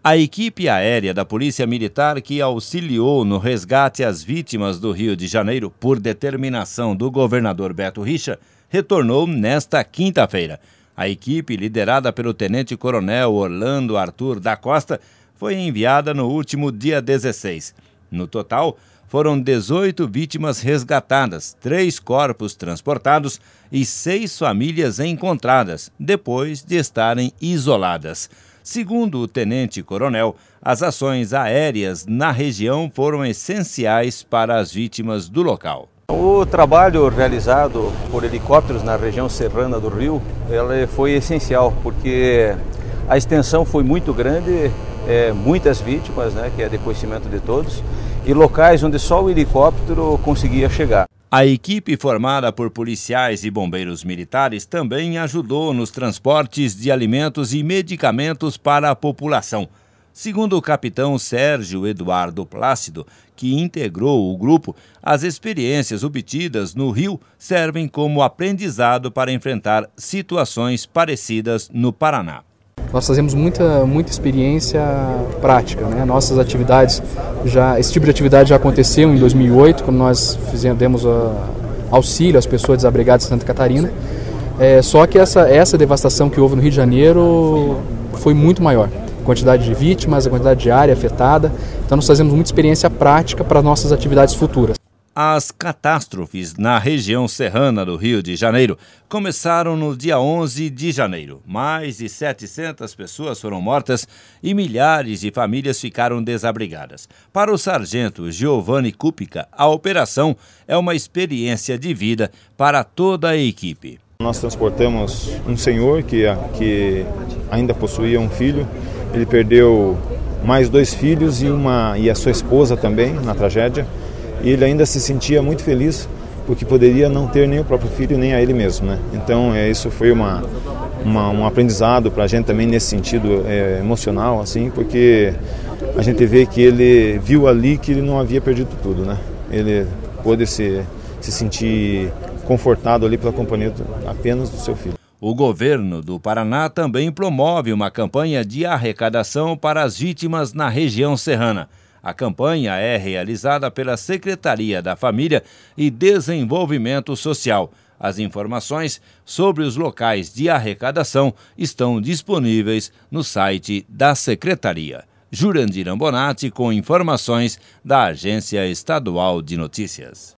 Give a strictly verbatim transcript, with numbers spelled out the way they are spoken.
A equipe aérea da Polícia Militar, que auxiliou no resgate às vítimas do Rio de Janeiro por determinação do governador Beto Richa, retornou nesta quinta-feira. A equipe, liderada pelo tenente-coronel Orlando Arthur da Costa, foi enviada no último dia dezesseis. No total, foram dezoito vítimas resgatadas, três corpos transportados e seis famílias encontradas, depois de estarem isoladas. Segundo o tenente-coronel, as ações aéreas na região foram essenciais para as vítimas do local. O trabalho realizado por helicópteros na região serrana do Rio, ela foi essencial, porque a extensão foi muito grande, é, muitas vítimas, né, que é depoimento de todos, e locais onde só o helicóptero conseguia chegar. A equipe, formada por policiais e bombeiros militares, também ajudou nos transportes de alimentos e medicamentos para a população. Segundo o capitão Sérgio Eduardo Plácido, que integrou o grupo, as experiências obtidas no Rio servem como aprendizado para enfrentar situações parecidas no Paraná. Nós fazemos muita, muita experiência prática, né? Nossas atividades, já, esse tipo de atividade já aconteceu em dois mil e oito, quando nós fizemos, demos uh, auxílio às pessoas desabrigadas de Santa Catarina. É, só que essa, essa devastação que houve no Rio de Janeiro foi muito maior. A quantidade de vítimas, a quantidade de área afetada. Então nós fazemos muita experiência prática para nossas atividades futuras. As catástrofes na região serrana do Rio de Janeiro começaram no dia onze de janeiro. Mais de setecentas pessoas foram mortas e milhares de famílias ficaram desabrigadas. Para o sargento Giovanni Kupica, a operação é uma experiência de vida para toda a equipe. Nós transportamos um senhor que, que ainda possuía um filho. Ele perdeu mais dois filhos e, uma, e a sua esposa também na tragédia. E ele ainda se sentia muito feliz porque poderia não ter nem o próprio filho nem a ele mesmo, né? Então é, isso foi uma, uma, um aprendizado para a gente também nesse sentido é, emocional, assim, porque a gente vê que ele viu ali que ele não havia perdido tudo, né? Ele pôde se, se sentir confortado ali pela companhia apenas do seu filho. O governo do Paraná também promove uma campanha de arrecadação para as vítimas na região serrana. A campanha é realizada pela Secretaria da Família e Desenvolvimento Social. As informações sobre os locais de arrecadação estão disponíveis no site da Secretaria. Jurandir Ambonati com informações da Agência Estadual de Notícias.